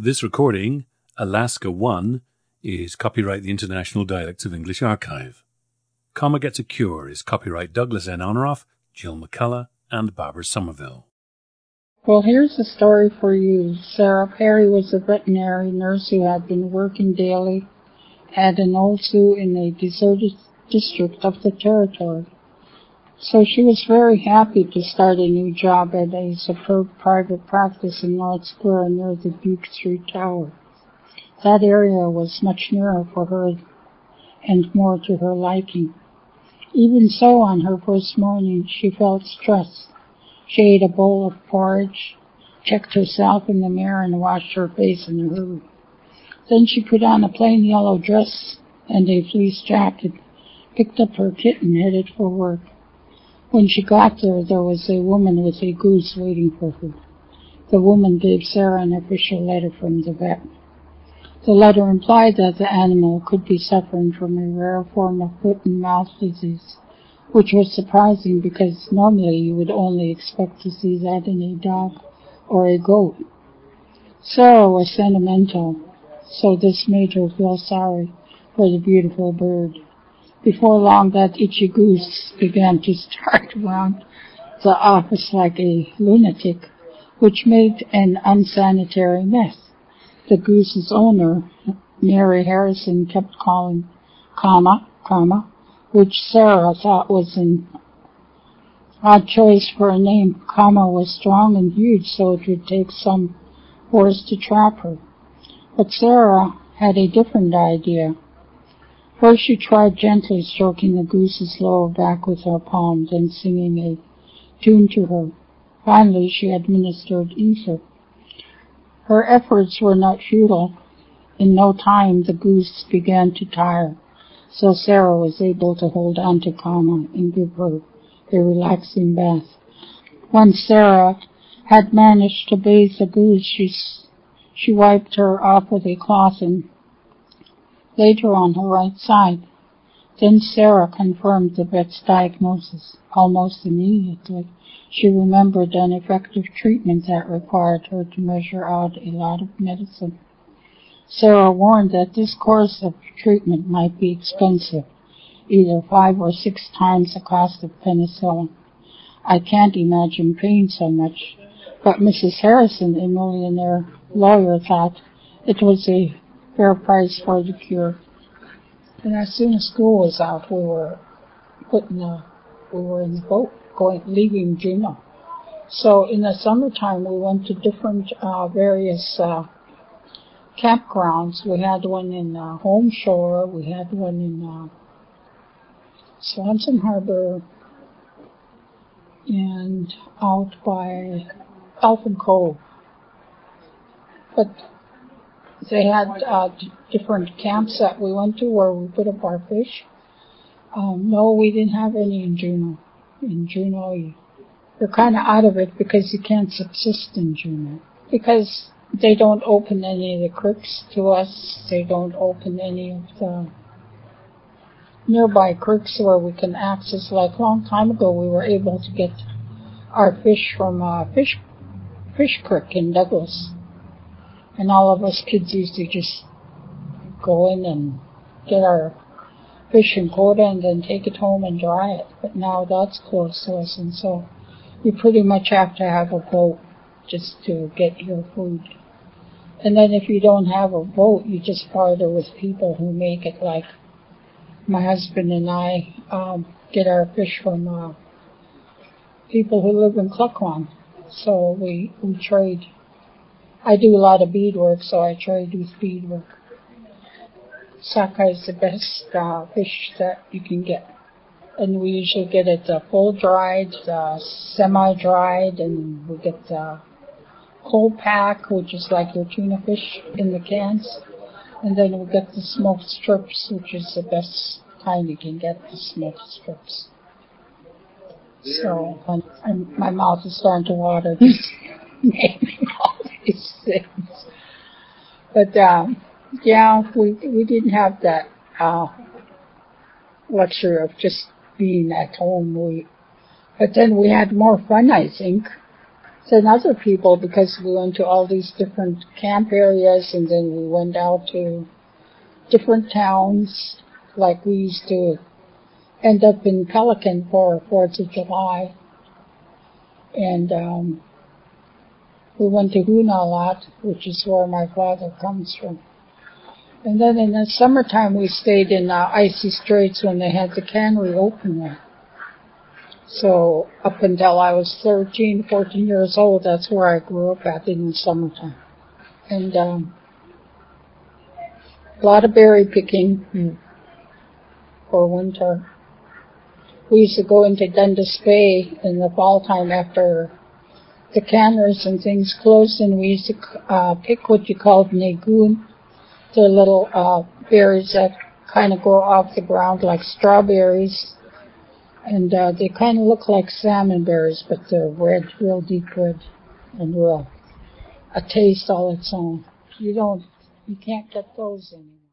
This recording, Alaska 1, is copyright the International Dialects of English Archive. Comma Gets a Cure is copyright Douglas N. Honoroff, Jill McCullough, and Barbara Somerville. Well, here's a story for you. Sarah Perry was a veterinary nurse who had been working daily at an old zoo in a deserted district of the territory. So she was very happy to start a new job at a superb private practice in North Square near the Duke Street Tower. That area was much nearer for her and more to her liking. Even so, on her first morning, she felt stressed. She ate a bowl of porridge, checked herself in the mirror, and washed her face in a hurry. Then she put on a plain yellow dress and a fleece jacket, picked up her kit, and headed for work. When she got there was a woman with a goose waiting for her. The woman gave Sarah an official letter from the vet. The letter implied that the animal could be suffering from a rare form of foot and mouth disease, which was surprising because normally you would only expect to see that in a dog or a goat. Sarah was sentimental, so this made her feel sorry for the beautiful bird. Before long, that itchy goose began to start around the office like a lunatic, which made an unsanitary mess. The goose's owner, Mary Harrison, kept calling, comma, which Sarah thought was an odd choice for a name. Comma was strong and huge, so it would take some force to trap her. But Sarah had a different idea. First, she tried gently stroking the goose's lower back with her palm, then singing a tune to her. Finally, she administered ether. Her efforts were not futile. In no time, the goose began to tire, so Sarah was able to hold on to Comma and give her a relaxing bath. Once Sarah had managed to bathe the goose, she wiped her off with a cloth and laid her on her right side. Then Sarah confirmed the vet's diagnosis. Almost immediately, she remembered an effective treatment that required her to measure out a lot of medicine. Sarah warned that this course of treatment might be expensive, either 5 or 6 times the cost of penicillin. I can't imagine paying so much, but Mrs. Harrison, a millionaire lawyer, thought it was a fair price for the cure. And as soon as school was out, we were in the boat leaving Juneau. So in the summertime, we went to different various campgrounds. We had one in Home Shore. We had one in Swanson Harbor, and out by Elfin Cove. But they had different camps that we went to where we put up our fish. No, we didn't have any in Juneau. In Juneau, you're kind of out of it because you can't subsist in Juneau. Because they don't open any of the creeks to us. They don't open any of the nearby creeks where we can access. Like a long time ago, we were able to get our fish from Fish Creek in Douglas. And all of us kids used to just go in and get our fish and quota and then take it home and dry it. But now that's close to us, and so you pretty much have to have a boat just to get your food. And then if you don't have a boat, you just barter with people who make it. Like my husband and I get our fish from people who live in Cluckwan. So we trade. I do a lot of beadwork, so I trade with beadwork. Sockeye is the best fish that you can get. And we usually get it full dried, semi-dried, and we get cold pack, which is like your tuna fish in the cans. And then we get the smoked strips, which is the best kind you can get, the smoked strips. So my mouth is starting to water just naming all these things. But yeah, we didn't have that luxury of just being at home. But then we had more fun, I think. and other people, because we went to all these different camp areas, and then we went out to different towns. Like we used to end up in Pelican for 4th of July. And we went to Hoonah a lot, which is where my father comes from. And then in the summertime, we stayed in Icy Straits when they had the cannery open there. So up until I was 13, 14 years old, that's where I grew up at in the summertime. And a lot of berry picking for winter. We used to go into Dundas Bay in the fall time after the canneries and things closed, and we used to pick what you called nagoon. They're little berries that kind of grow off the ground like strawberries. And they kind of look like salmon berries, but they're red, real deep red, and real a taste all its own. You can't get those anymore.